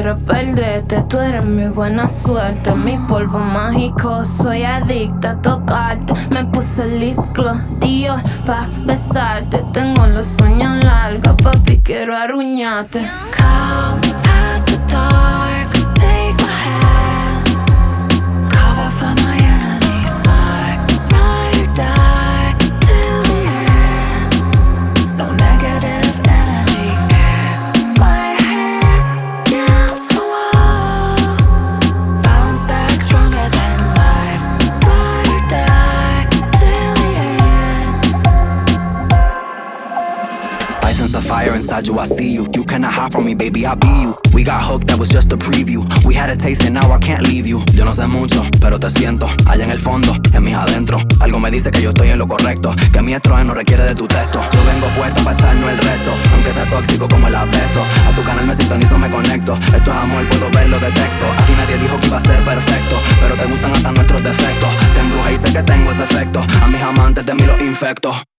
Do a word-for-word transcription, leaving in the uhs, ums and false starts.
quiero perderte. Tú eres mi buena suerte, mi polvo mágico. Soy adicta a tocarte. Me puse lip gloss Dior pa' besarte. Tengo los uñas largas, papi, quiero arruñarte. Come past the dark, take my hand, cover for my enemies, I ride or die till the end. No negative energy in my head, against the wall, bounce back stronger than life, ride or die till the end. I sense the fire inside you, I see you. You cannot hide from me, baby, I be you. We got hooked, that was just a preview. We had a taste and now I can't leave you. Yo no sé mucho, pero te siento allá en el fondo, en mis adentro. Algo me dice que yo estoy en lo correcto, que mi estrógeno requiere de tu texto. Yo vengo puesto para echarnos el resto, aunque sea tóxico como el asbesto. A tu canal me sintonizo, me conecto. Esto es amor, puedo verlo, detecto. Aquí nadie dijo que iba a ser perfecto, pero te gustan hasta nuestros defectos. Te embruja y sé que tengo ese efecto. A mis amantes de mí los infecto.